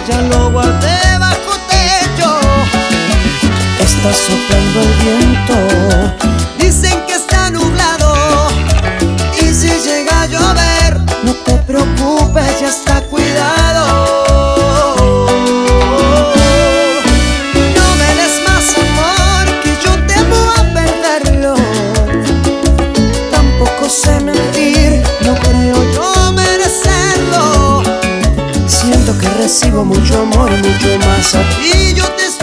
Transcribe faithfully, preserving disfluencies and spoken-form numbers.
ya lo guardé bajo techo. Está soplando el viento, Dicen que está nublado, y si llega a llover, no te preocupes, ya está cuidado. no me des más amor, que yo temo a perderlo. Tampoco sé mentir, No creo yo merecerlo. siento que recibo mucho amor, mucho más a ti. Y yo te